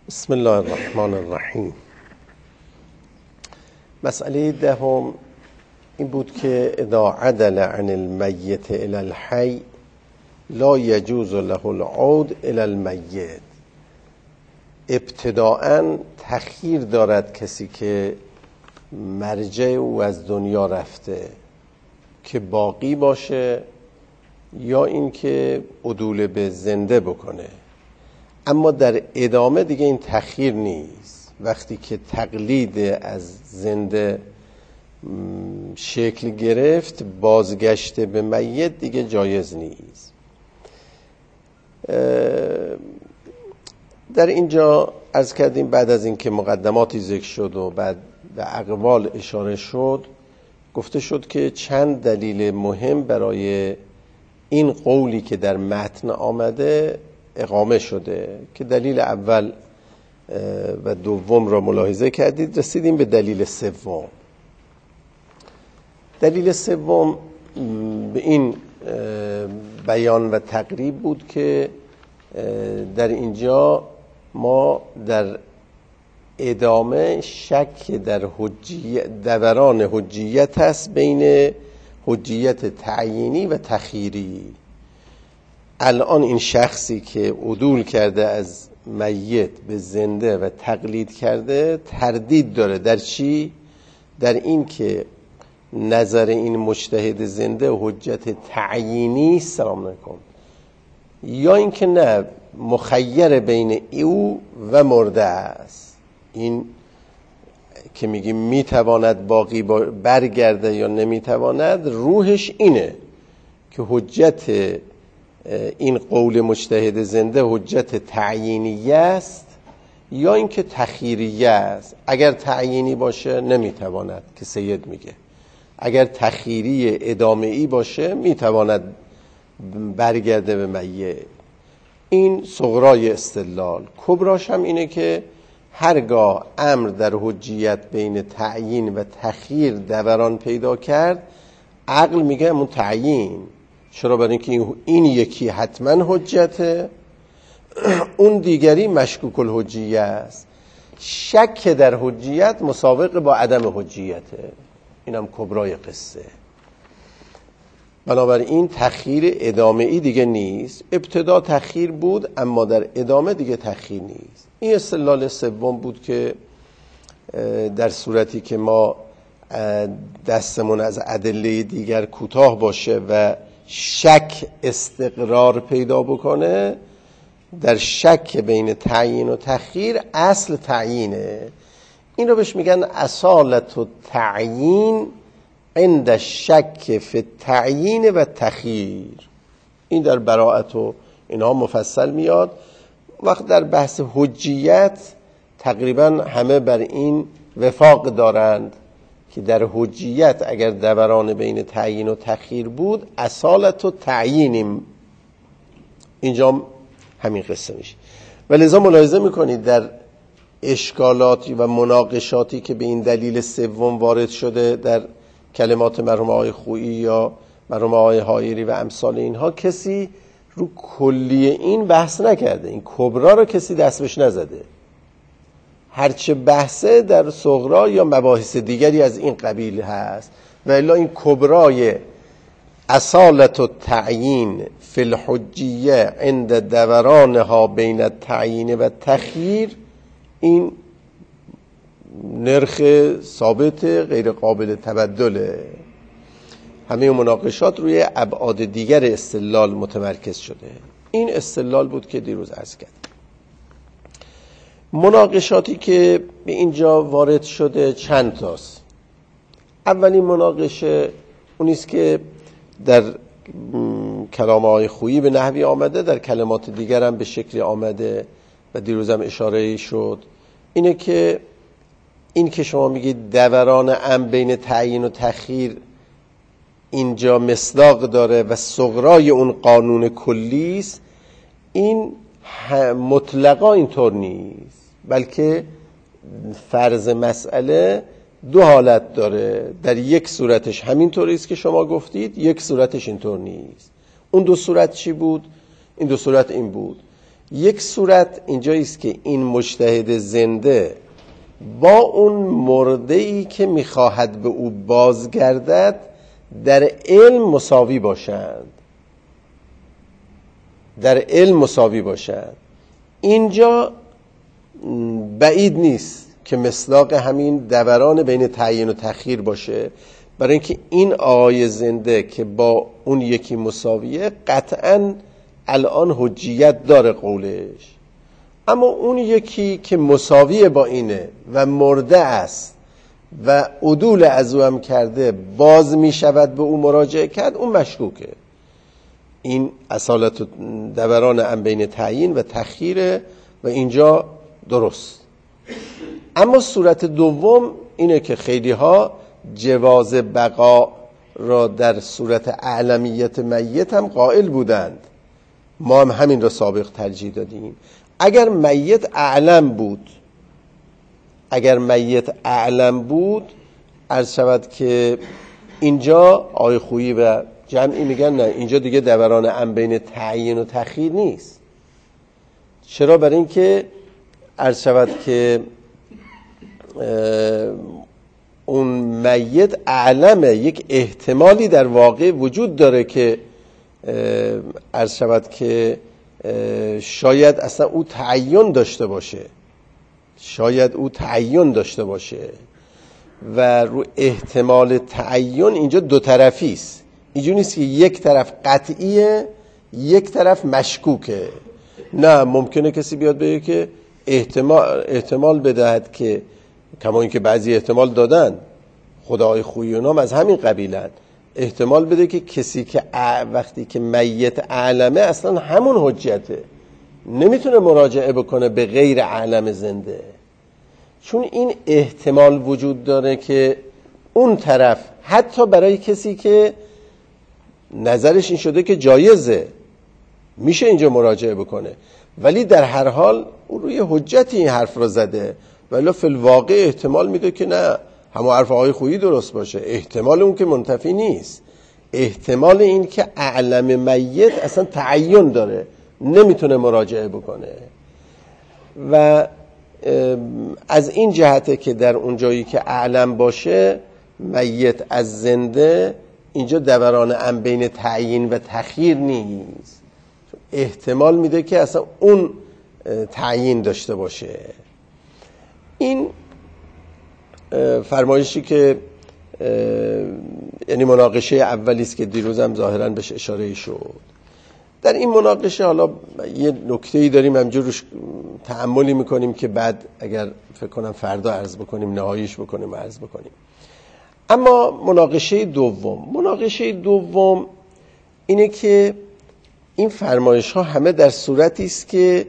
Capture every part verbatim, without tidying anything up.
بسم الله الرحمن الرحیم. مسئله دهم این بود که اذا عدل عن المیت الى الحی لا یجوز له العود الى المیت. ابتداءً تخییر دارد کسی که مرجع او از دنیا رفته که باقی باشه یا اینکه عدول به زنده بکنه، اما در ادامه دیگه این تخییر نیست. وقتی که تقلید از زنده شکل گرفت، بازگشت به میت دیگه جایز نیست. در اینجا عرض کردیم بعد از اینکه مقدماتی ذکر شد و بعد به اقوال اشاره شد، گفته شد که چند دلیل مهم برای این قولی که در متن آمده اقامه شده که دلیل اول و دوم را ملاحظه کردید. رسیدیم به دلیل سوم. دلیل سوم به این بیان و تقریب بود که در اینجا ما در ادامه شک در حجیت، دوران حجیت هست بین حجیت تعیینی و تخییری. الان این شخصی که عدول کرده از میت به زنده و تقلید کرده تردید داره در چی؟ در این که نظر این مجتهد زنده حجت تعیینی سلام نکن، یا اینکه نه مخیر بین او و مرده است. این که میگیم میتواند باقی برگرده یا نمیتواند، روحش اینه که حجت این قول مجتهد زنده حجت تعیینیه است یا اینکه تخییریه است. اگر تعیینی باشه نمیتواند، که سید میگه اگر تخییری ادامه‌ای باشه میتواند برگرده به میت. این صغرای استدلال. کبراش هم اینه که هرگاه امر در حجیت بین تعیین و تخییر دوران پیدا کرد، عقل میگه همون تعیین. چرا؟ برای اینکه این یکی حتما حجته، اون دیگری مشکوک الحجیه است. شک در حجیت مساوق با عدم حجیته. اینم کبرای قصه. بنابراین تخییر ادامه‌ای دیگه نیست. ابتدا تخییر بود اما در ادامه دیگه تخییر نیست. این استدلال سوم بود که در صورتی که ما دستمون از ادله دیگر کوتاه باشه و شک استقرار پیدا بکنه، در شک بین تعیین و تخییر اصل تعیینه. این رو بهش میگن اصالت التعیین عند الشک فی التعیین و تخییر. این در براءت و اینها مفصل میاد. وقت در بحث حجیت تقریبا همه بر این وفاق دارند که در حجیت اگر دوران بین تعیین و تخییر بود، اصالت و تعیینیم. اینجا همین قصه میشه. و لذا ملاحظه میکنید در اشکالاتی و مناقشاتی که به این دلیل سوم وارد شده در کلمات مرحوم آقای خویی یا مرحوم آقای حایری و امثال اینها، کسی رو کلی این بحث نکرده. این کبرا رو کسی دست بهش نزده. هرچه بحثه در صغرا یا مباحث دیگری از این قبیل هست. و الا این کبرای اصالت التعیین فی الحجیه عند دورانها بین التعیین و تخییر، این نرخ ثابت غیر قابل تبدله. همه مناقشات روی ابعاد دیگر استدلال متمرکز شده. این استدلال بود که دیروز عرض کردم. مناقشاتی که به اینجا وارد شده چند تاست. اولین مناقشه اونیست که در کلام آقای خویی به نحوی آمده، در کلمات دیگر هم به شکلی آمده و دیروز هم اشاره شد. اینه که این که شما میگید دوران ام بین تعیین و تخییر اینجا مصداق داره و صغرای اون قانون کلی است، این مطلقا اینطور نیست، بلکه فرض مسئله دو حالت داره. در یک صورتش همینطوری است که شما گفتید، یک صورتش اینطور نیست. اون دو صورت چی بود؟ این دو صورت این بود یک صورت اینجایی است که این مجتهد زنده با اون مرده‌ای که میخواهد به او بازگردد در علم مساوی باشند، در علم مساوی باشند. اینجا بعید نیست که مصداق همین دوران بین تعیین و تخییر باشه، برای اینکه این آقای زنده که با اون یکی مساویه قطعاً الان حجیت داره قولش، اما اون یکی که مساوی با اینه و مرده است و عدول از او هم کرده باز می شود به او مراجعه کرد، اون مشکوکه. این اصالت دوران هم بین تعیین و تخییره و اینجا درست. اما صورت دوم اینه که خیلی ها جواز بقا را در صورت اعلمیت میت هم قائل بودند، ما هم همین را سابق ترجیح دادیم. اگر میت اعلم بود اگر میت اعلم بود عرض شود که اینجا آقای خویی و جمعی میگن نه، اینجا دیگه دوران ام بین تعیین و تخییر نیست. چرا؟ برای اینکه عرض شود که اون میت اعلمه، یک احتمالی در واقع وجود داره که عرض شود که شاید اصلا او تعین داشته باشه شاید او تعین داشته باشه و رو احتمال تعین اینجا دو طرفی است. اینجوری نیست که یک طرف قطعیه یک طرف مشکوکه. نه، ممکنه کسی بیاد بگه که احتمال احتمال بدهد که، کما اینکه بعضی احتمال دادن، خدای خویی و نام از همین قبیلن، احتمال بده که کسی که وقتی که میت اعلمه اصلا همون حجته، نمیتونه مراجعه بکنه به غیر اعلم زنده، چون این احتمال وجود داره که اون طرف حتی برای کسی که نظرش این شده که جایزه میشه اینجا مراجعه بکنه، ولی در هر حال اون روی حجتی این حرف را زده، ولی فی الواقع احتمال میده که نه، همون حرف آقای خویی درست باشه. احتمال اون که منتفی نیست، احتمال این که اعلم میت اصلا تعین داره، نمیتونه مراجعه بکنه. و از این جهته که در اون جایی که اعلم باشه میت از زنده، اینجا دوران ام بین تعیین و تخییر نیست، احتمال میده که اصلا اون تعیین داشته باشه. این فرمایشی که یعنی مناقشه اولی است که دیروزم ظاهراً بهش اشاره شد. در این مناقشه حالا یه نکته‌ای داریم، همجور روش تأملی میکنیم که بعد اگر فکر کنم فردا عرض بکنیم، نهاییش بکنیم و عرض بکنیم. اما مناقشه دوم مناقشه دوم اینه که این فرمایش ها همه در صورتی است که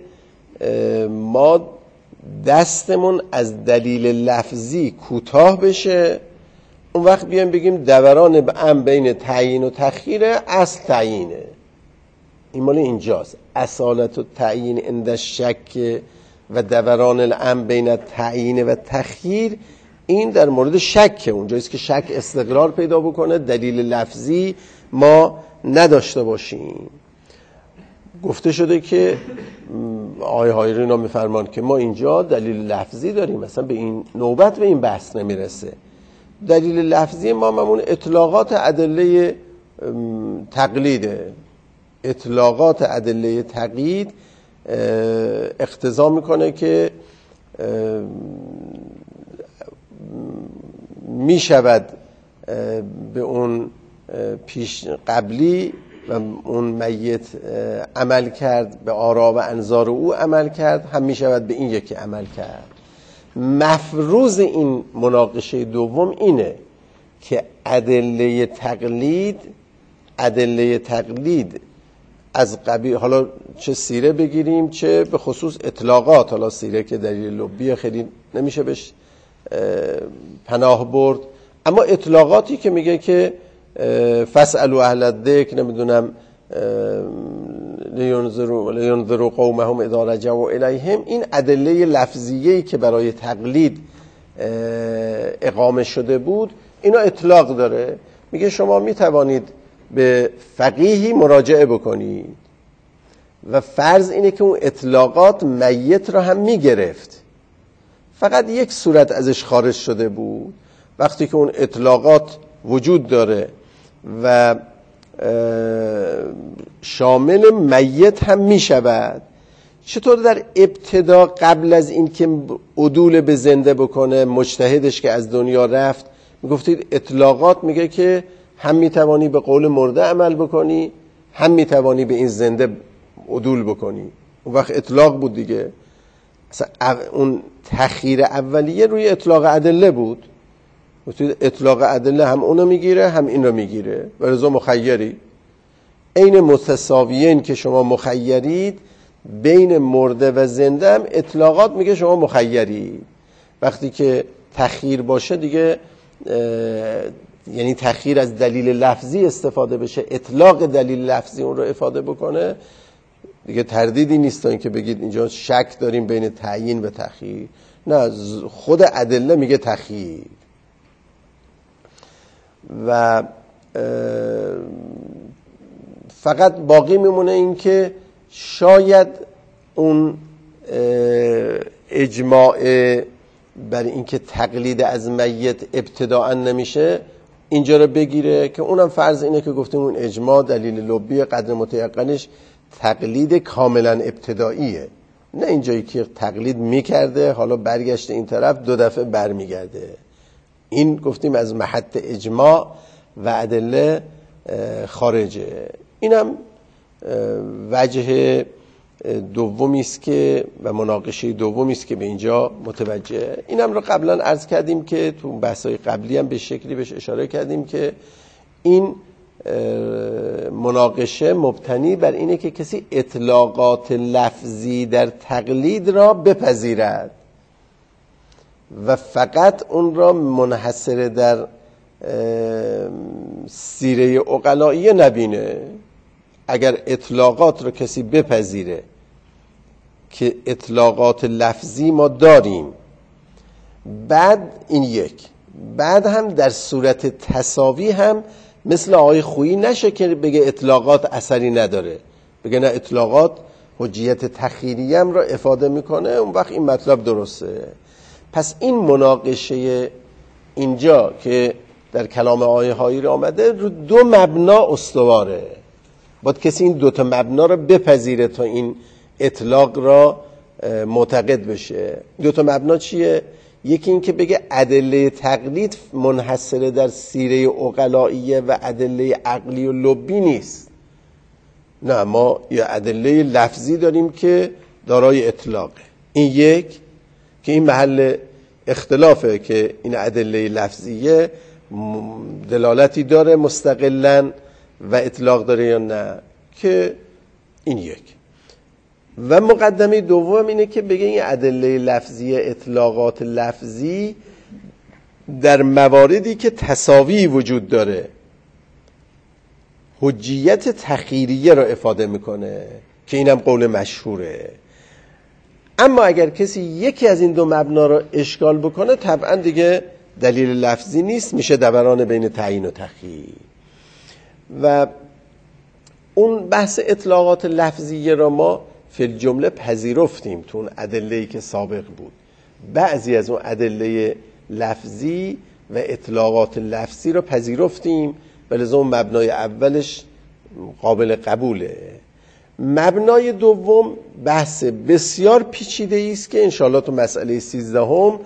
ما دستمون از دلیل لفظی کوتاه بشه، اون وقت بیایم بگیم دوران ام بین تعیین و تخییر اصل تعیینه. این مال اینجاست، اصالت و تعیین عند شک و دوران الام بین تعیین و تخییر، این در مورد شک، اونجاییست که شک استقرار پیدا بکنه، دلیل لفظی ما نداشته باشیم. گفته شده که آقای هایری اینا میفرمان که ما اینجا دلیل لفظی داریم، مثلا به این نوبت به این بحث نمیرسه. دلیل لفظی ما همون اطلاقات ادله تقلیده. اطلاقات ادله تقلید اقتضا میکنه که میشود به اون پیش قبلی و اون میت عمل کرد، به آرا و انظار او عمل کرد، هم میشود به این یکی عمل کرد. مفروض این مناقشه دوم اینه که ادله تقلید ادله تقلید از قبیل، حالا چه سیره بگیریم چه به خصوص اطلاقات، حالا سیره که دلیل لبی خیلی نمیشه بهش پناه برد، اما اطلاقاتی که میگه که فاسألوا اهل الذکر، نمیدونم لینذروا لینذروا قومهم اذا رجعوا الیهم، این ادله لفظیه‌ای که برای تقلید اقامه شده بود اینا اطلاق داره. میگه شما میتوانید به فقیهی مراجعه بکنید و فرض اینه که اون اطلاقات میت را هم میگرفت، فقط یک صورت ازش خارج شده بود. وقتی که اون اطلاقات وجود داره و شامل میت هم میشود، چطور در ابتدا قبل از این که عدول به زنده بکنه مجتهدش که از دنیا رفت میگفتید اطلاقات میگه که هم میتوانی به قول مرده عمل بکنی هم میتوانی به این زنده عدول بکنی. اون وقت اطلاق بود دیگه. اصلا اون تخییر اولیه روی اطلاق ادله بود. گفتید اطلاق ادله هم اونو میگیره هم این رو میگیره، ولذا مخیری. عین متساویین که شما مخیرید، بین مرده و زنده هم اطلاقات میگه شما مخیرید. وقتی که تخییر باشه دیگه، یعنی تخییر از دلیل لفظی استفاده بشه، اطلاق دلیل لفظی اون رو افاده بکنه، دیگه تردیدی نیست تا اینکه بگید اینجا شک داریم بین تعیین و تخییر. نه، خود ادله میگه تخییر. و فقط باقی میمونه این که شاید اون اجماع بر اینکه تقلید از میت ابتداء نمیشه اینجا رو بگیره، که اونم فرض اینه که گفتیم اون اجماع دلیل لبی قدر متیقنش تقلید کاملا ابتداییه، نه اینجایی که تقلید میکرده حالا برگشته این طرف دو دفعه برمیگرده. این گفتیم از محط اجماع و ادله خارجه. اینم وجه دومی است که و مناقشه دومی است که به اینجا متوجه. اینم رو قبلا عرض کردیم که تو بحث‌های قبلی هم به شکلی بهش اشاره کردیم که این مناقشه مبتنی بر اینه که کسی اطلاقات لفظی در تقلید را بپذیرد و فقط اون را منحصر در سیره عقلائیه نبینه. اگر اطلاقات رو کسی بپذیره که اطلاقات لفظی ما داریم، بعد این یک، بعد هم در صورت تساوی هم مثل آقای خویی نشه که بگه اطلاقات اثری نداره، بگه نه اطلاقات حجیت تخیریه هم را افاده میکنه، اون وقت این مطلب درسته. پس این مناقشه اینجا که در کلام آقای حائری آمده رو دو مبنا استواره. باید کسی این دوتا مبنا رو بپذیره تا این اطلاق را معتقد بشه. دوتا مبنا چیه؟ یکی این که بگه ادله تقلید منحصر در سیره عقلائیه و ادله عقلی و لبی نیست. نه، ما یه ادله لفظی داریم که دارای اطلاقه. این یک که این محل اختلافه که این ادله لفظیه دلالتی داره مستقلاً و اطلاق داره یا نه، که این یک. و مقدمه دوم اینه که بگه این ادله لفظی اطلاقات لفظی در مواردی که تساوی وجود داره حجیت تخیریه را افاده میکنه، که اینم قول مشهوره. اما اگر کسی یکی از این دو مبنا را اشکال بکنه طبعا دیگه دلیل لفظی نیست، میشه دوران بین تعیین و تخییر. و اون بحث اطلاقات لفظیه را ما فی الجمله پذیرفتیم تو اون ادله‌ای که سابق بود. بعضی از اون ادله لفظی و اطلاقات لفظی را پذیرفتیم، ولی اون مبنای اولش قابل قبوله. مبنای دوم بحث بسیار پیچیده است که انشاءالله تو مسئله سیزدهم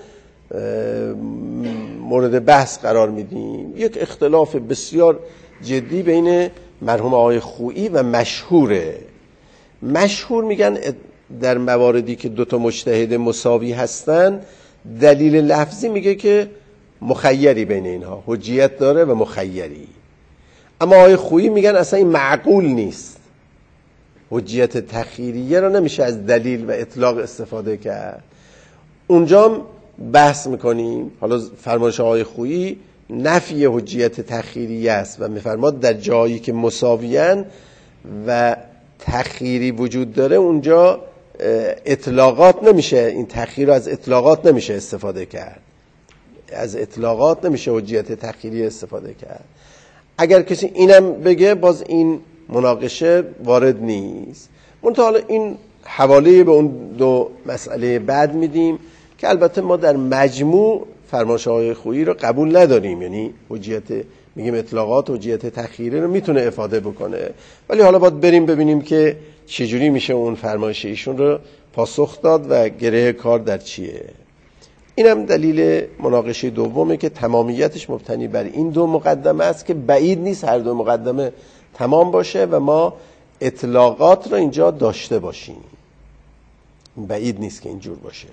مورد بحث قرار میدیم. یک اختلاف بسیار جدی بین مرحوم آقای خویی و مشهوره. مشهور میگن در مواردی که دوتا مجتهد مساوی هستن دلیل لفظی میگه که مخیری بین اینها، حجیت داره و مخیری. اما آقای خویی میگن اصلا این معقول نیست، حجیت تخیریه رو نمیشه از دلیل و اطلاق استفاده کرد. اونجا هم بحث میکنیم. حالا فرمایش آقای خویی نفی حجیت تخیریه است و میفرماد در جایی که مساویان و تخیری وجود داره اونجا اطلاقات نمیشه، این تخییر رو از اطلاقات نمیشه استفاده کرد، از اطلاقات نمیشه حجیت تخیری استفاده کرد. اگر کسی اینم بگه باز این مناقشه وارد نیست. منتها حالا این حواله به اون دو مسئله بعد میدیم که البته ما در مجموع فرمایش‌های خویی رو قبول نداریم، یعنی حجیت میگیم اطلاقات حجیت تخییری رو میتونه افاده بکنه، ولی حالا باید بریم ببینیم که چجوری میشه اون فرمایش ایشون رو پاسخ داد و گره کار در چیه. اینم دلیل مناقشه دومه که تمامیتش مبتنی بر این دو مقدمه است که بعید نیست هر دو مقدمه تمام باشه و ما اطلاقات رو اینجا داشته باشیم، بعید نیست که اینجور باشه.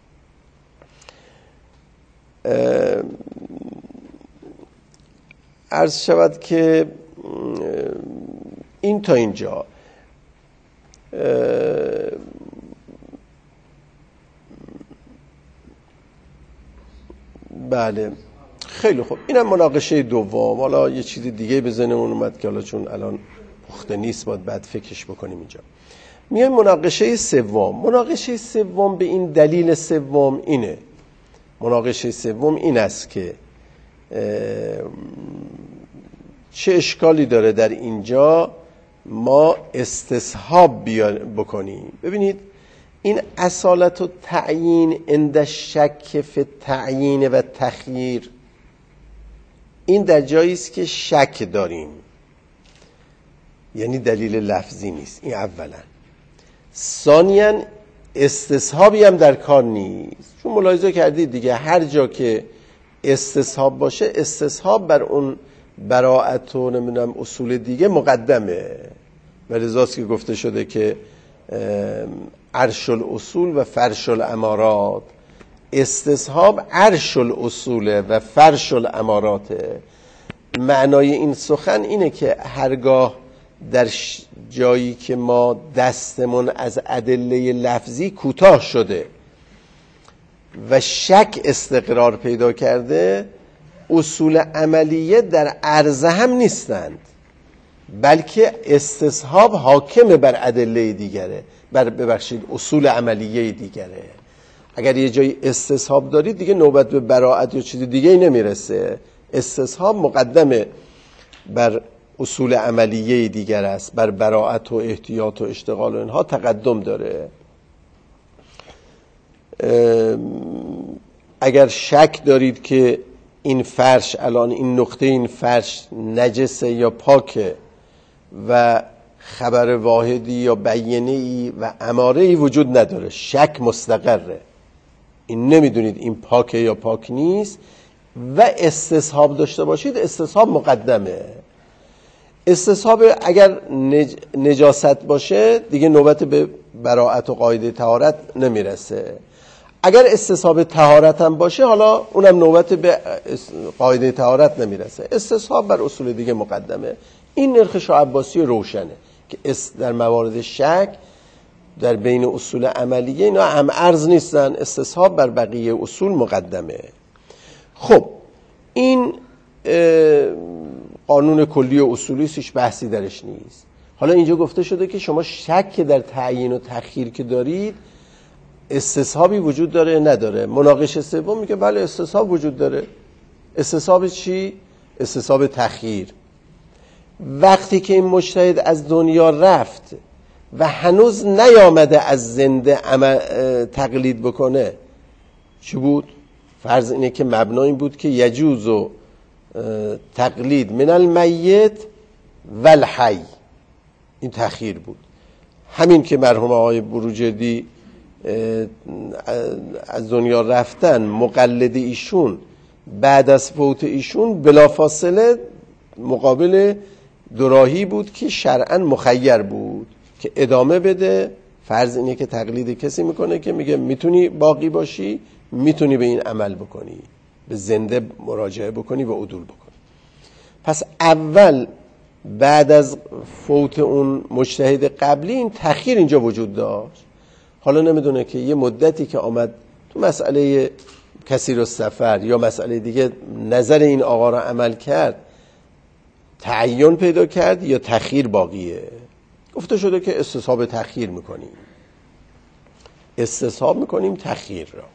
عرض شود که این تا اینجا بله خیلی خوب. اینم مناقشه دوم. حالا یه چیز دیگه به ذهنمون اومد که حالا چون الان پخته نیست باید بعد فکرش بکنیم اینجا. میایم مناقشه سوم. مناقشه سوم به این دلیل سوم اینه، مناقشه سوم این است که چه اشکالی داره در اینجا ما استصحاب بکنیم. ببینید این اصالت و تعیین عند شک فی تعیین و تخییر، این در جایی است که شک داریم، یعنی دلیل لفظی نیست. این اولا. ثانیاً استصحابی هم در کار نیست، چون ملاحظه کردید دیگه هر جا که استصحاب باشه استصحاب بر اون براءت و نمیدونم اصول دیگه مقدمه، و لذاست که گفته شده که عرش الاصول و فرش الامارات. استصحاب عرش الاصول و فرش الاماراته. معنای این سخن اینه که هرگاه در جایی که ما دستمون از ادله لفظی کوتاه شده و شک استقرار پیدا کرده، اصول عملیه در عرضه هم نیستند، بلکه استصحاب حاکم بر ادله دیگره، بر ببخشید اصول عملیه دیگره. اگر یه جایی استصحاب دارید دیگه نوبت به براءت یا چیز دیگه نمیرسه. استصحاب مقدمه بر اصول عملیه دیگر است، بر براءت و احتیاط و اشتغال و اینها تقدم داره. اگر شک دارید که این فرش الان این نقطه این فرش نجسه یا پاکه و خبر واحدی یا بیانه‌ای و اماره‌ای وجود نداره، شک مستقره، این نمیدونید این پاکه یا پاک نیست و استصحاب داشته باشید، استصحاب مقدمه. استصحاب اگر نج... نجاست باشه دیگه نوبت به براءت و قاعده طهارت نمیرسه. اگر استصحاب طهارت هم باشه حالا اونم نوبت به قاعده طهارت نمیرسه. استصحاب بر اصول دیگه مقدمه. این نرخ شاه عباسی روشنه که در موارد شک در بین اصول عملیه اینا هم عرض نیستن، استصحاب بر بقیه اصول مقدمه. خب این قانون کلی و اصولی هیچ بحثی درش نیست. حالا اینجا گفته شده که شما شک در تعیین و تخییر که دارید استصحابی وجود داره نداره. مناقشه سوم میگه بله استصحاب وجود داره. استصحاب چی؟ استصحاب تخییر. وقتی که این مجتهد از دنیا رفت و هنوز نیامده از زنده تقلید بکنه، چی بود؟ فرض اینه که مبنا این بود که یجوز و تقلید من المیت و الحی، این تخییر بود. همین که مرحوم آقای بروجردی از دنیا رفتن، مقلد ایشون بعد از فوت ایشون بلافاصله مقابل دوراهی بود که شرعاً مخیر بود که ادامه بده. فرض اینه که تقلید کسی میکنه که میگه میتونی باقی باشی، میتونی به این عمل بکنی، به زنده مراجعه بکنی و عدول بکنی. پس اول بعد از فوت اون مجتهد قبلی این تأخیر اینجا وجود داشت. حالا نمیدونه که یه مدتی که آمد تو مسئله کثیر السفر یا مسئله دیگه نظر این آقا را عمل کرد، تعین پیدا کرد یا تأخیر باقیه. گفته شده که استصحاب تأخیر میکنیم، استصحاب میکنیم تأخیر را،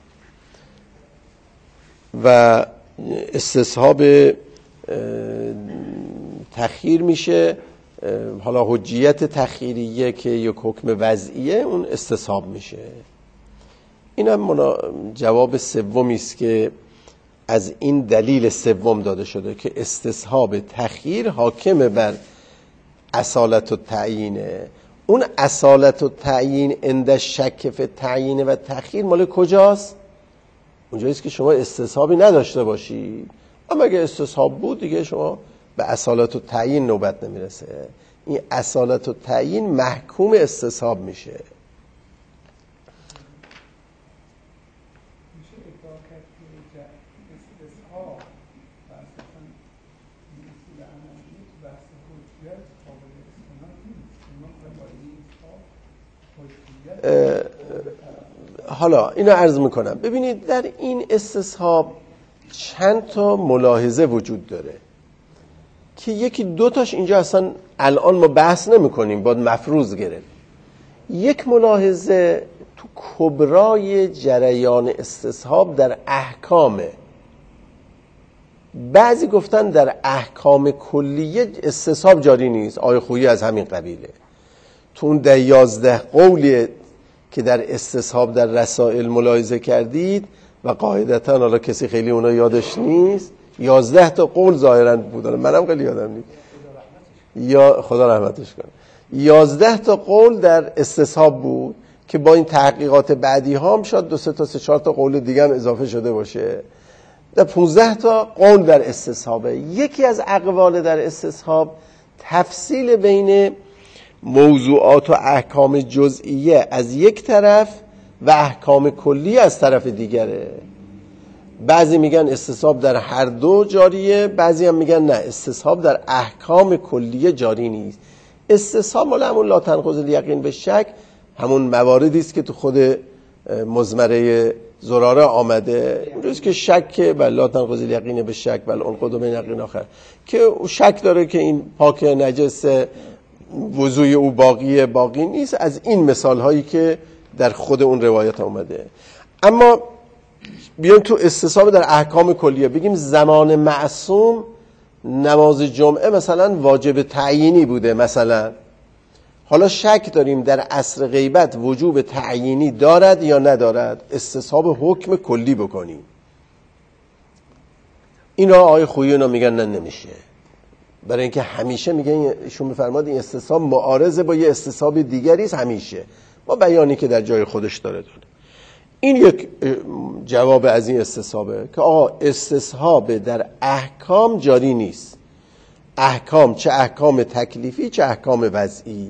و استصحاب تأخیر میشه حالا حجیت تخییریه که یک حکم وضعیه، اون استصحاب میشه. اینم منا... جواب سومی است که از این دلیل سوم داده شده که استصحاب تخییر حاکم بر اصالت و تعیینه. اون اصالت و تعیین عند شک فی تعیین و تخییر مال کجاست؟ اونجاییست که شما استصحابی نداشته باشید. اما اگه استصحاب بود دیگه شما به اصالت و تعیین نوبت نمیرسه. این اصالت و تعیین محکوم استصحاب میشه. حالا اینو عرض میکنم. ببینید در این استصحاب چند تا ملاحظه وجود داره که یکی دو تاش اینجا اصلا الان ما بحث نمی کنیم، باید مفروض گرفت. یک ملاحظه تو کبرای جریان استصحاب در احکامه. بعضی گفتن در احکام کلیه استصحاب جاری نیست. آیه خویی از همین قبیله. تو اون ده یازده قولی که در استصحاب در رسائل ملاحظه کردید و قاعدتا حالا کسی خیلی اونا یادش نیست، یازده تا قول ظاهرا بودن، منم خیلی یادم نیست، یا خدا رحمتش کنه، یازده تا قول در استصحاب بود که با این تحقیقات بعدی ها هم شاید دو سه تا سه چهار تا قول دیگه هم اضافه شده باشه. در پانزده تا قول در استصحابه. یکی از اقوال در استصحاب تفصیل بین موضوعات و احکام جزئیه از یک طرف و احکام کلی از طرف دیگره. بعضی میگن استصحاب در هر دو جاریه، بعضی هم میگن نه، استصحاب در احکام کلیه جاری نیست. استصحاب مال همون لا تنقض الیقین به شک، همون مواردی است که تو خود مزمره زراره آمده. اونجاست که شک بل لا تنقض الیقین به شک بل انقض من یقین آخر، که شک داره که این پاک نجس، وضوی او باقیه باقی نیست، از این مثال هایی که در خود اون روایت آمده. اما بیایم تو استصحاب در احکام کلیه بگیم زمان معصوم نماز جمعه مثلا واجب تعیینی بوده مثلا، حالا شک داریم در عصر غیبت وجوب تعیینی دارد یا ندارد، استصحاب حکم کلی بکنیم. اینا آیه خویی اینا میگن نه نمیشه، برای اینکه همیشه میگن ایشون میفرماد این استصحاب معارضه با یه استصحاب دیگری است، همیشه با بیانی که در جای خودش داره داره. این یک جواب از این استصحابه که آقا استصحاب در احکام جاری نیست. احکام چه احکام تکلیفی چه احکام وضعی.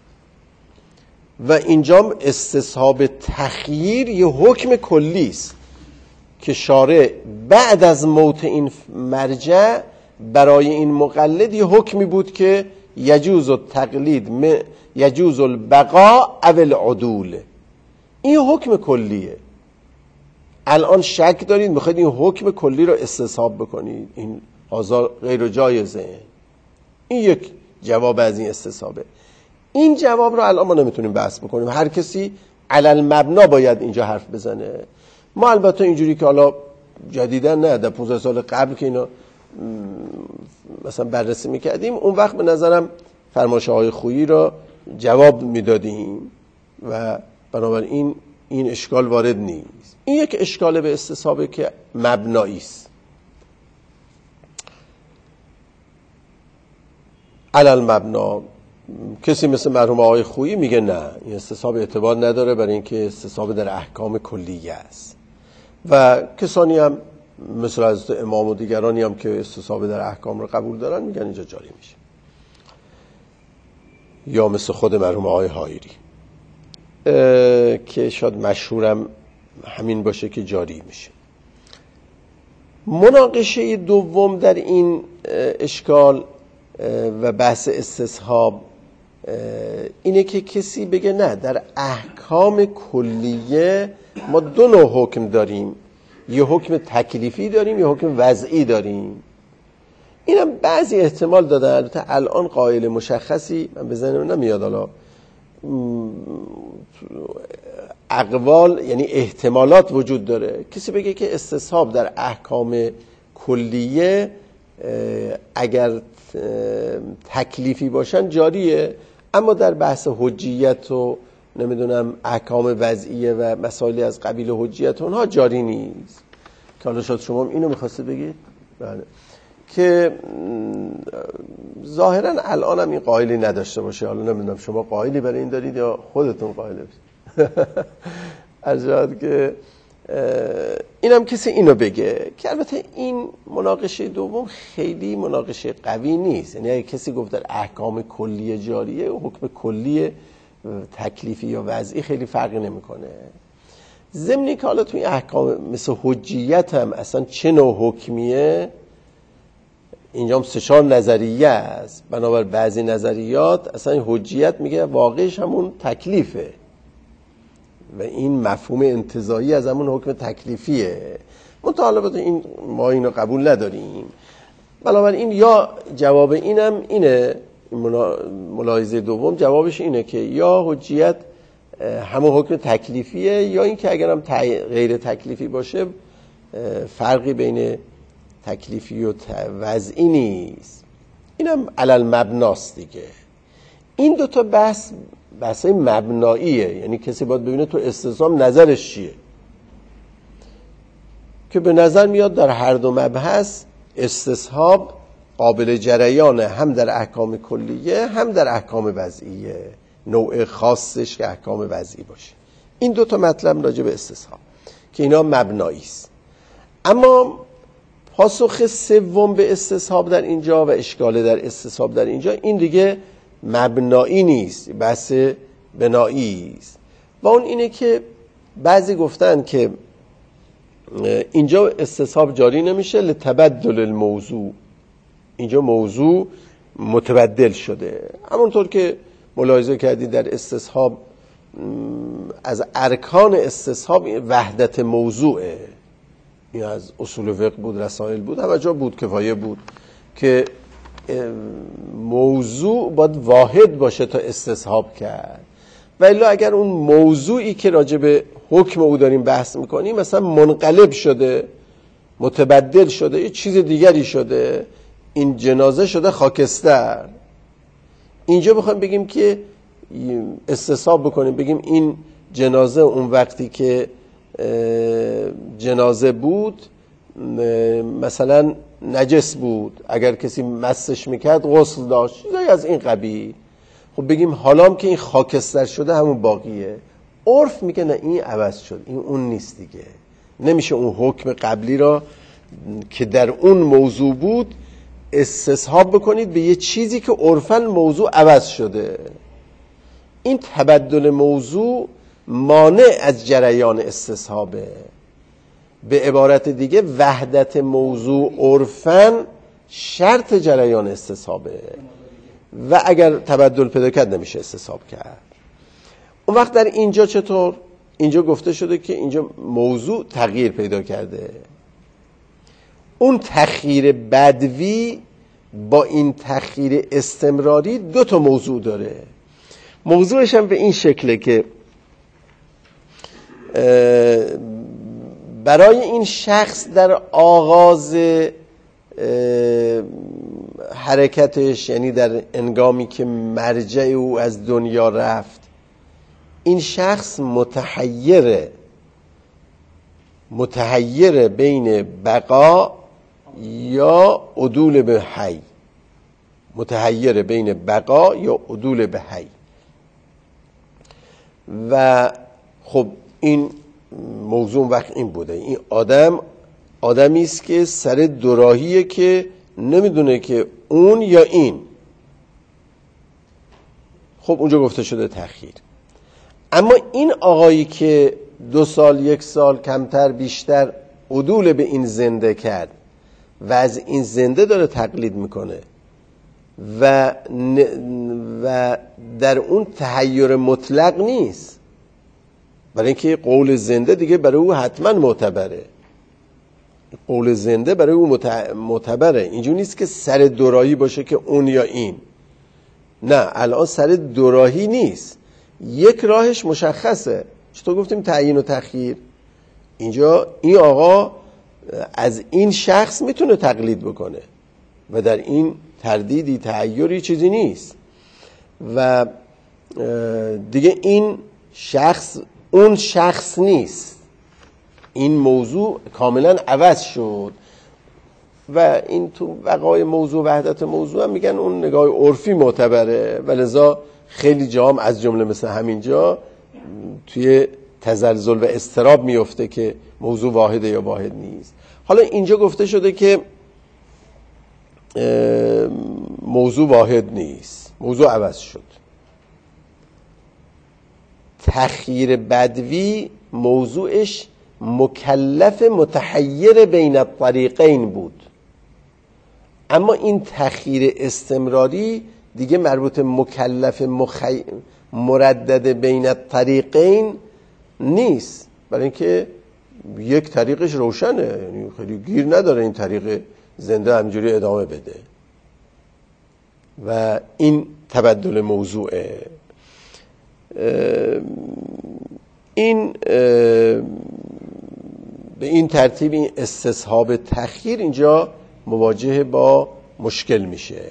و اینجا استصحاب تخییر یه حکم کلی است که شارع بعد از موت این مرجع برای این مقلد یه حکمی بود که یجوز التقلید یجوز البقاء او العدول. این حکم کلیه. الان شک دارید میخواید این حکم کلی رو استصحاب بکنید، این آزار غیر جایزه. این یک جواب از این استصحابه. این جواب رو الان ما نمیتونیم بحث بکنیم، هر کسی علل مبنا باید اینجا حرف بزنه. ما البته اینجوری که حالا جدیدن نه، در پانزده سال قبل که اینا مثلا بررسی میکردیم، اون وقت به نظرم فرمایشه های خویی را جواب میدادیم و بنابراین این اشکال وارد نیست. این یک اشکال به استصحابه که مبنایی است. علل مبنا کسی مثل مرحوم آقای خویی میگه نه، این استصحاب اعتبار نداره برای اینکه استصحاب در احکام کلیه است. و کسانی هم مثل حضرت امام و دیگرانی هم که استصحاب در احکام رو قبول دارن میگن اینجا جاری میشه، یا مثل خود مرحوم آقای حایری که شاید مشهورم همین باشه که جاری میشه. مناقشه دوم در این اشکال و بحث استصحاب اینه که کسی بگه نه، در احکام کلیه ما دو نوع حکم داریم، یه حکم تکلیفی داریم یه حکم وضعی داریم. اینم بعضی احتمال دادن، البته الان قائل مشخصی من به ذهنم نمیاد، حالا اقوال یعنی احتمالات وجود داره. کسی بگه که استصحاب در احکام کلیه اگر تکلیفی باشن جاریه، اما در بحث حجیت و نمیدونم احکام وضعیه و مسائلی از قبیل حجیت اونها جاری نیست. که حالا شاید شما اینو میخواستید بگید؟ بله. که ظاهرا الان هم این قائلی نداشته باشه، حالا نمیدونم شما قائلی برای این دارید یا خودتون قائل بشید. ارجاد که اینم کسی اینو بگه که البته این مناقشه دوم خیلی مناقشه قوی نیست. یعنی اگه کسی گفت در احکام کلی جاریه و حکم کلی تکلیفی یا وضعی خیلی فرقی نمیکنه. ضمنی که حالا توی احکام مثل حجیت هم اصلا چه نوع حکمیه، اینجا هم سه نظریه است. بنابر بعضی نظریات اصلا این حجیت میگه واقعش همون تکلیفه و این مفهوم انتزاعی از همون حکم تکلیفیه. مطالبات این ما اینو قبول نداریم. بنابراین یا جواب اینم اینه، ملاحظه دوم جوابش اینه که یا حجیت همون حکم تکلیفیه، یا این که اگرم غیر تکلیفی باشه فرقی بین تکلیفی و وضعی نیست. اینم علل مبناست دیگه. این دوتا بحث بحثای مبناییه، یعنی کسی باید ببینه تو استصحاب نظرش چیه، که به نظر میاد در هر دو مبحث استصحاب قابل جریانه، هم در احکام کلیه هم در احکام وضعیه، نوع خاصش که احکام وضعی باشه. این دوتا مطلب راجع به استصحاب که اینا مبنایی است. اما پاسخ سوم به استصحاب در اینجا و اشکال در استصحاب در اینجا، این دیگه مبنایی نیست، بحث بنایی است. و اون اینه که بعضی گفتن که اینجا استصحاب جاری نمیشه لتبدل الموضوع، اینجا موضوع متبدل شده. همونطور که ملاحظه کردید در استصحاب از ارکان استصحاب وحدت موضوعه. این از اصول فقه بود، رسائل بود، همه جا بود، کفایه بود که موضوع باید واحد باشه تا استصحاب کرد. و الا اگر اون موضوعی که راجع به حکم او داریم بحث میکنیم مثلا منقلب شده، متبدل شده، یه چیز دیگری شده، این جنازه شده خاکستر، اینجا بخوایم بگیم که استصحاب بکنیم، بگیم این جنازه اون وقتی که جنازه بود مثلا نجس بود، اگر کسی مسش میکرد غسل داشت، چیزایی از این قبیل. خب بگیم حالا هم که این خاکستر شده همون باقیه. عرف میگه نه، این عوض شد، این اون نیست دیگه. نمیشه اون حکم قبلی را که در اون موضوع بود استصحاب بکنید به یه چیزی که عرفاً موضوع عوض شده. این تبدل موضوع مانع از جریان استصحابه. به عبارت دیگه وحدت موضوع عرفاً شرط جریان استصحابه و اگر تبدل پیدا کرد نمیشه استصحاب کرد. اون وقت در اینجا چطور؟ اینجا گفته شده که اینجا موضوع تغییر پیدا کرده. اون تغییر بدوی با این تغییر استمراری دو تا موضوع داره. موضوعش هم به این شکله که برای این شخص در آغاز حرکتش، یعنی در انگامی که مرجع او از دنیا رفت، این شخص متحیره متحیر بین بقا یا عدول به حی، متحیر بین بقا یا عدول به حی. و خب این موضوع وقت این بوده، این آدم آدمی است که سر دوراهیه که نمیدونه که اون یا این. خب اونجا گفته شده تأخیر. اما این آقایی که دو سال یک سال کمتر بیشتر عدول به این زنده کرد و از این زنده داره تقلید میکنه و و در اون تحیر مطلق نیست، برای اینکه قول زنده دیگه برای او حتما معتبره، قول زنده برای او معتبره. اینجور نیست که سر دوراهی باشه که اون یا این. نه، الان سر دوراهی نیست، یک راهش مشخصه. چطور گفتیم تعیین و تأخیر؟ اینجا این آقا از این شخص میتونه تقلید بکنه و در این تردیدی، تحیری چیزی نیست و دیگه این شخص اون شخص نیست. این موضوع کاملا عوض شد و این تو وقای موضوع وحدت موضوع هم میگن اون نگاه عرفی معتبره و لذا خیلی جام از جمله مثل همینجا توی تزلزل و اضطراب میفته که موضوع واحده یا واحد نیست. حالا اینجا گفته شده که موضوع واحد نیست، موضوع عوض شد. تخییر بدوی موضوعش مکلف متحیر بین الطریقین بود، اما این تخییر استمراری دیگه مربوط مکلف مخی... مردد بین الطریقین نیست، برای اینکه یک طریقش روشنه، یعنی خیلی گیر نداره این طریق زنده همجوری ادامه بده و این تبدل موضوعه. این به این ترتیب این استصحاب تخییر اینجا مواجه با مشکل میشه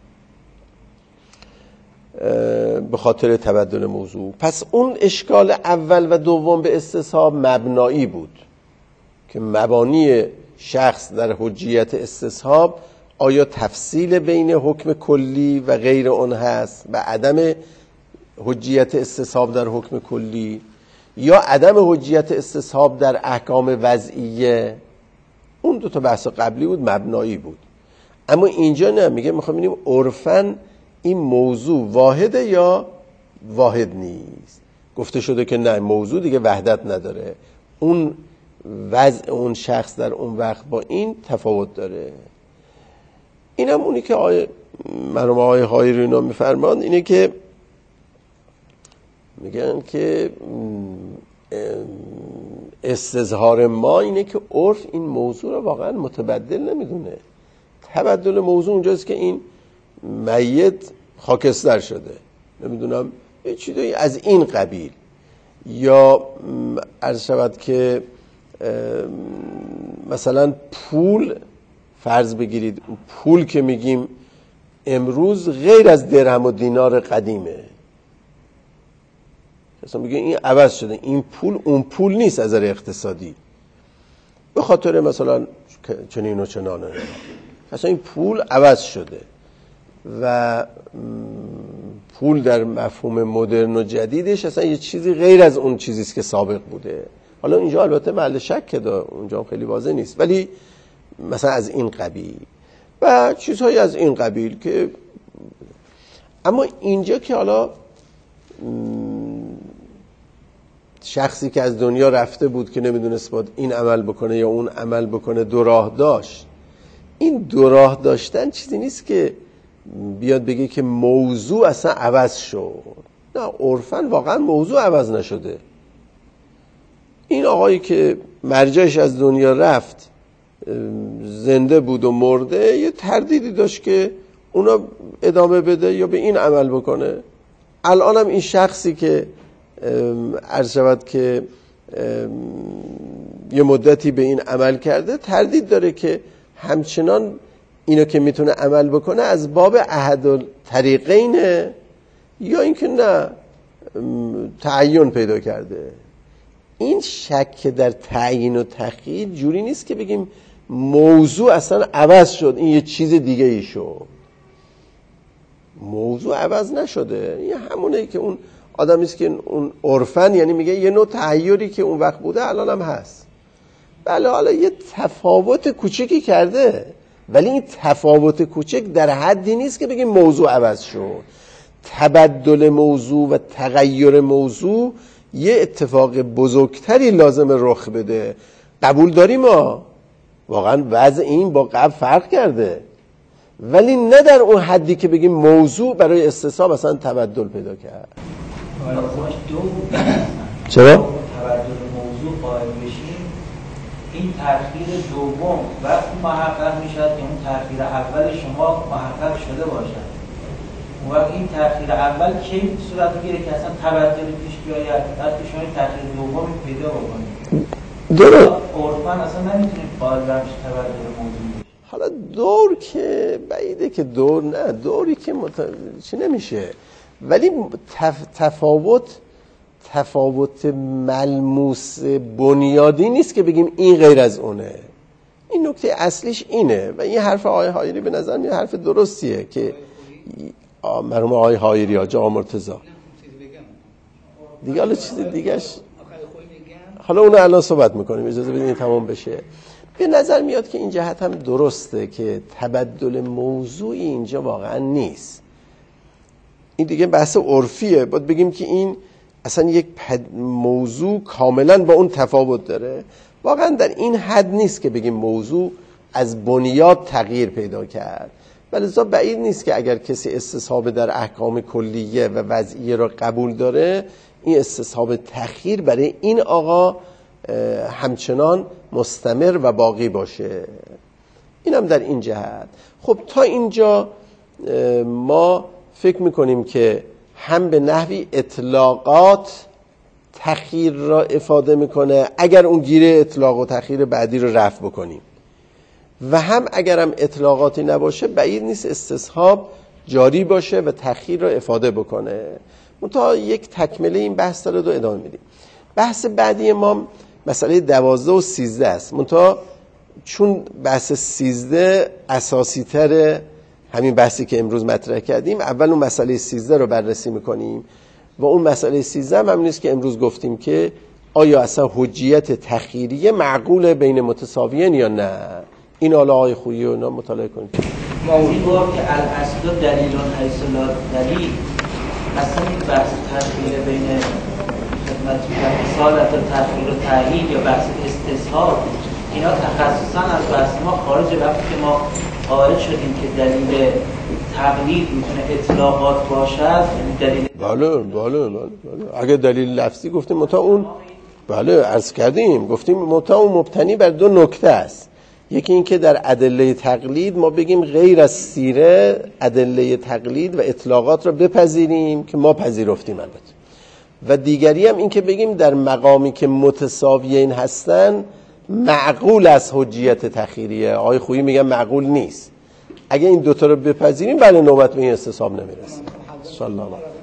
به خاطر تبدل موضوع. پس اون اشکال اول و دوم به استصحاب مبنایی بود که مبانی شخص در حجیت استصحاب آیا تفصیل بین حکم کلی و غیر اون هست و عدم حجیت استصحاب در حکم کلی، یا عدم حجیت استصحاب در احکام وضعیه. اون دو تا بحث قبلی بود، مبنایی بود. اما اینجا نه، میگه میخوام ببینیم عرفاً این موضوع واحده یا واحد نیست. گفته شده که نه، موضوع دیگه وحدت نداره، اون وضع اون شخص در اون وقت با این تفاوت داره. اینم اونی که آیه مرحوم آقای حایری اینا میفرمان، اینه که میگن که استظهار ما اینه که عرف این موضوع رو واقعا متبدل نمیدونه. تبدل موضوع اونجاست که این میت خاکستر شده، نمیدونم یه چیزی از این قبیل، یا عرض شود که مثلا پول، فرض بگیرید پول که میگیم امروز غیر از درهم و دینار قدیمه، مثلا میگه این عوض شده، این پول اون پول نیست از نظر اقتصادی به خاطر مثلا چنین و چنانه، مثلا این پول عوض شده و پول در مفهوم مدرن و جدیدش اصلا یه چیزی غیر از اون چیزیست که سابق بوده. حالا اینجا البته محل شک داره، اونجا خیلی واضح نیست، ولی مثلا از این قبیل و چیزهایی از این قبیل که، اما اینجا که حالا شخصی که از دنیا رفته بود که نمیدونست باید این عمل بکنه یا اون عمل بکنه، دو راه داشت. این دو راه داشتن چیزی نیست که بیاد بگه که موضوع اصلا عوض شد. نه، عرفاً واقعا موضوع عوض نشده. این آقایی که مرجعش از دنیا رفت، زنده بود و مرده، یه تردیدی داشت که اونا ادامه بده یا به این عمل بکنه. الان هم این شخصی که عرض شود که یه مدتی به این عمل کرده، تردید داره که همچنان اینو که میتونه عمل بکنه از باب احد الطریقینه یا اینکه نه تعین پیدا کرده. این شک در تعیین و تخییر جوری نیست که بگیم موضوع اصلا عوض شد، این یه چیز دیگه ای شد. موضوع عوض نشده، این همونه که اون آدمیست که اون عرفن، یعنی میگه یه نوع تحیری که اون وقت بوده الان هم هست. بله، حالا یه تفاوت کوچکی کرده، ولی این تفاوت کوچک در حدی نیست که بگیم موضوع عوض شد. تبدل موضوع و تغییر موضوع یه اتفاق بزرگتری لازم رخ بده. قبول داریم ما واقعا وضع این با قبل فرق کرده، ولی نه در اون حدی که بگیم موضوع برای استصحاب مثلا تبدل پیدا کرد. چرا؟ تبدل موضوع قائل بشیم، این تأخیر دوم وقتی محقق میشد که اون تأخیر اول شما محقق شده باشد. اون وقت این تأخیر اول کی صورت میگیره که اصلا تبدل پیش بیاید؟ وقتی شما این تأخیر دوم پیدا بکنید. درست. عرفاً اصلا نمیتونید قائل بشید تبدل موضوع. حالا دور که بعیده که دور، نه دوری که مت... چی نمیشه، ولی تف... تفاوت تفاوت ملموس بنیادی نیست که بگیم این غیر از اونه. این نکته اصلیش اینه و این حرف آقای حایری به نظر میاد حرف درستیه که مرحوم آقای حایری ها جا مرتضی دیگه، حالا چیز دیگهش حالا اونو الان صحبت میکنیم، اجازه بدین تمام بشه. به نظر میاد که این جهت هم درسته که تبدل موضوعی اینجا واقعا نیست. این دیگه بحث عرفیه، باید بگیم که این اصلا یک موضوع کاملا با اون تفاوت داره. واقعا در این حد نیست که بگیم موضوع از بنیاد تغییر پیدا کرد، ولی لذا بعید نیست که اگر کسی استصحاب در احکام کلیه و وضعیه را قبول داره، این استصحاب تأخیر برای این آقا همچنان مستمر و باقی باشه. اینم در این جهت. خب تا اینجا ما فکر میکنیم که هم به نحوی اطلاقات تأخیر را افاده میکنه اگر اون گیره اطلاق و تأخیر بعدی رو رفع بکنیم، و هم اگرم اطلاقاتی نباشه بعید نیست استصحاب جاری باشه و تأخیر را افاده بکنه. منتها یک تکمله این بحث رو ادامه میدیم. بحث بعدی ما مسئله دوازده و سیزده است، منتها چون بحث سیزده اساسی تره همین بحثی که امروز مطرح کردیم، اول اون مسئله سیزده رو بررسی میکنیم و اون مسئله سیزده هم همین است که امروز گفتیم که آیا اصلا حجیت تأخیریه معقوله بین متساویین یا نه. این حالا آقای خویی رو مطالعه کنید. موضوع که الاصل دلیل حیث لا دلیل، اصلا این بحث تأخیر بین خدمت اصالت تأخیر و تعیین یا بحث استصحاب، اینا تخصصا از بحث ما خارج. وقتی که ما خارج شدیم که دلیل تقلید میتونه اطلاقات باشد، یعنی دلیل بله بله بله بله اگه دلیل لفظی گفتیم متا اون بله عرض کردیم گفتیم متا اون مبتنی بر دو نکته است. یکی این که در ادله تقلید ما بگیم غیر از سیره ادله تقلید و اطلاقات را بپذیریم که ما پذیرفتیم البته، و دیگری هم این که بگیم در مقامی که متساویین هستن معقول از حجیت تأخیریه. آقای خویی میگن معقول نیست. اگه این دوتا رو بپذیریم بله نوبت به این استصحاب نمیرسه. ان شاء الله.